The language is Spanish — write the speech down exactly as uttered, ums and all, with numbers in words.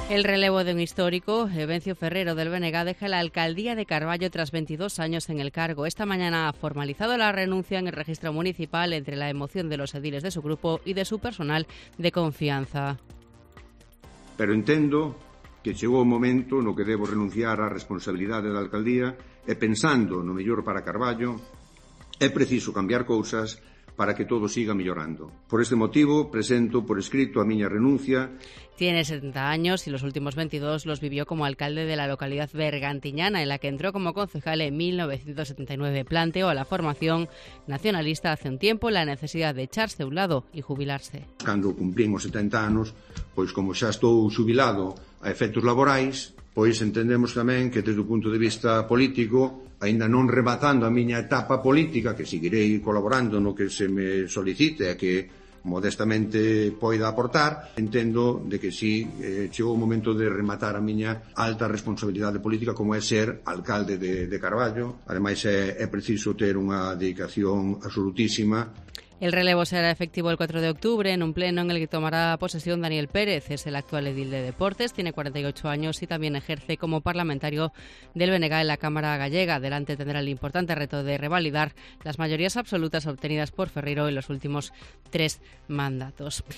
El relevo de un histórico, Evencio Ferrero del B N G, deja la alcaldía de Carballo tras veintidós años en el cargo. Esta mañana ha formalizado la renuncia en el registro municipal entre la emoción de los ediles de su grupo y de su personal de confianza. Pero entendo que chegou o momento no que debo renunciar á responsabilidade da alcaldía e pensando no mellor para Carballo, é preciso cambiar cousas para que todo siga mellorando. Por este motivo, presento por escrito a miña renuncia. Tiene setenta años y los últimos veintidós los vivió como alcalde de la localidad bergantiñana, en la que entró como concejal en mil novecientos setenta y nueve. Planteó a la formación nacionalista hace un tiempo la necesidad de echarse a un lado y jubilarse. Cando cumplín os setenta anos, pois como xa estou xubilado a efectos laborais, pois entendemos tamén que desde o punto de vista político, aínda non rematando a miña etapa política, que seguirei colaborando no que se me solicite e que modestamente poida aportar, entendo de que si eh, chegou o momento de rematar a miña alta responsabilidade política como é ser alcalde de, de Carballo. Ademais é, é preciso ter unha dedicación absolutísima. El relevo será efectivo el cuatro de octubre en un pleno en el que tomará posesión Daniel Pérez. Es el actual edil de Deportes, tiene cuarenta y ocho años y también ejerce como parlamentario del B N G en la Cámara Gallega. Delante tendrá el importante reto de revalidar las mayorías absolutas obtenidas por Ferreiro en los últimos tres mandatos.